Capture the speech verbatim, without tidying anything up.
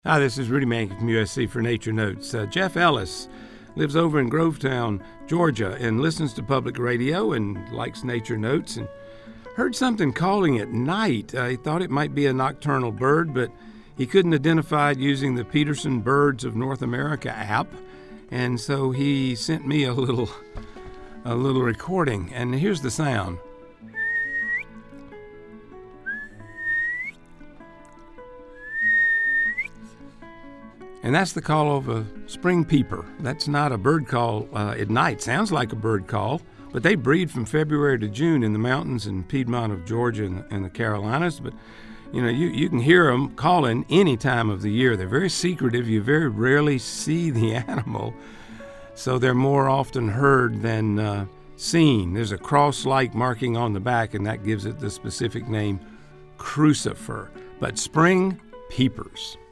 Hi, this is Rudy Mankey from U S C for Nature Notes. Uh, Jeff Ellis lives over in Grovetown, Georgia, and listens to public radio and likes Nature Notes, and heard something calling at night. Uh, he thought it might be a nocturnal bird, but he couldn't identify it using the Peterson Birds of North America app, and so he sent me a little, a little recording, and here's the sound. And that's the call of a spring peeper. That's not a bird call uh, at night. Sounds like a bird call, but they breed from February to June in the mountains in Piedmont of Georgia and, and the Carolinas. But, you know, you, you can hear them calling any time of the year. They're very secretive. You very rarely see the animal, so they're more often heard than uh, seen. There's a cross-like marking on the back, and that gives it the specific name crucifer. But spring peepers.